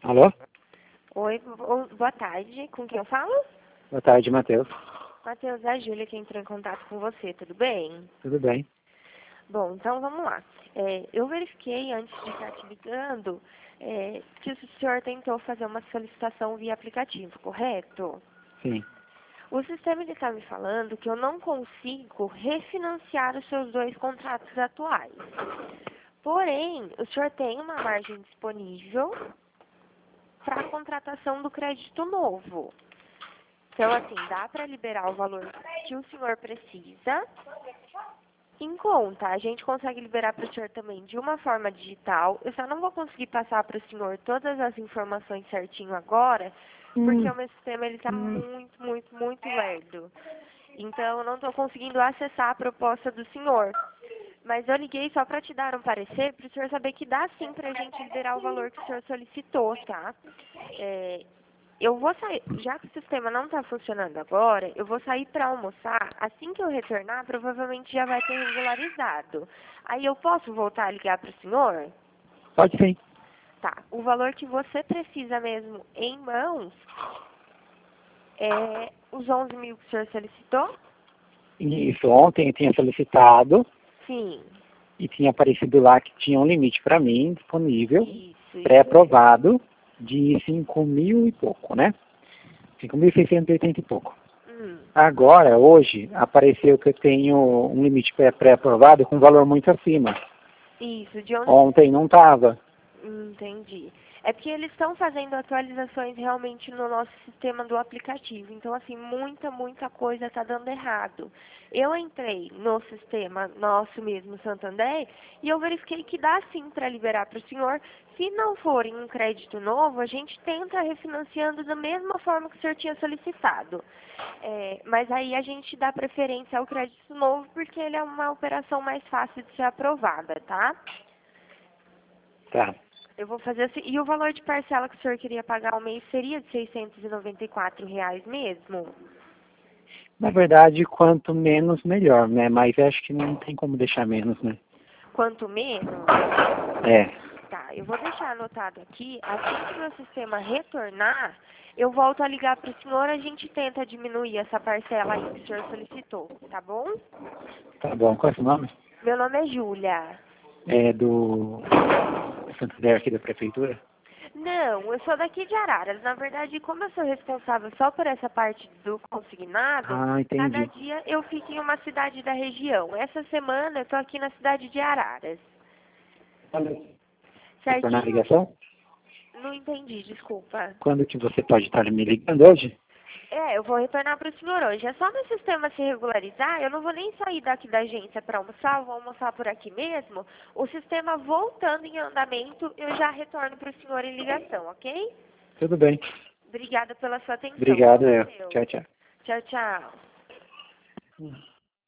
Alô? Oi, boa tarde. Com quem eu falo? Boa tarde, Matheus. Matheus, é a Júlia que entrou em contato com você, tudo bem? Tudo bem? Bom, então vamos lá. Eu verifiquei antes de estar te ligando que o senhor tentou fazer uma solicitação via aplicativo, correto? Sim. O sistema está me falando que eu não consigo refinanciar os seus dois contratos atuais. Porém, o senhor tem uma margem disponível para a contratação do crédito novo. Então, assim, dá para liberar o valor que o senhor precisa em conta. A gente consegue liberar para o senhor também de uma forma digital. Eu só não vou conseguir passar para o senhor todas as informações certinho agora, porque o meu sistema está muito lerdo. Então, eu não estou conseguindo acessar a proposta do senhor. Mas eu liguei só para te dar um parecer, para o senhor saber que dá sim para a gente liberar o valor que o senhor solicitou, tá? Eu vou sair, já que o sistema não está funcionando agora, eu vou sair para almoçar. Assim que eu retornar, provavelmente já vai ter regularizado. Aí eu posso voltar a ligar para o senhor? Pode sim. Tá. O valor que você precisa mesmo em mãos é os 11 mil que o senhor solicitou? Isso, ontem eu tinha solicitado Sim. e tinha aparecido lá que tinha um limite para mim disponível, Isso. pré-aprovado, de 5 mil e pouco, né? 5.680 e pouco. Agora, hoje, apareceu que eu tenho um limite pré-aprovado com um valor muito acima. Isso, de onde... Ontem não estava. Entendi. É porque eles estão fazendo atualizações realmente no nosso sistema do aplicativo. Então, assim, muita coisa está dando errado. Eu entrei no sistema nosso mesmo, Santander, e eu verifiquei que dá sim para liberar para o senhor. Se não for em um crédito novo, a gente tenta refinanciando da mesma forma que o senhor tinha solicitado. Mas aí a gente dá preferência ao crédito novo porque ele é uma operação mais fácil de ser aprovada, tá? Tá. Eu vou fazer assim. E o valor de parcela que o senhor queria pagar ao mês seria de R$ 694 mesmo? Na verdade, quanto menos, melhor, né? Mas eu acho que não tem como deixar menos, né? Quanto menos? É. Tá, eu vou deixar anotado aqui. Assim que o meu sistema retornar, eu volto a ligar para o senhor, a gente tenta diminuir essa parcela aí que o senhor solicitou, tá bom? Tá bom. Qual é o seu nome? Meu nome é Júlia. É do Santander aqui da prefeitura? Não, eu sou daqui de Araras. Na verdade, como eu sou responsável só por essa parte do consignado, Ah, cada entendi. dia eu fico em uma cidade da região. Essa semana eu tô aqui na cidade de Araras. Retornar a Certinho? ligação? Não entendi, desculpa. Quando que você pode estar me ligando hoje? Eu vou retornar para o senhor hoje. É só meu sistema se regularizar, eu não vou nem sair daqui da agência para almoçar, eu vou almoçar por aqui mesmo. O sistema voltando em andamento, eu já retorno para o senhor em ligação, ok? Tudo bem. Obrigada pela sua atenção. Obrigado, Bom eu. dia. Tchau, tchau. Tchau, tchau.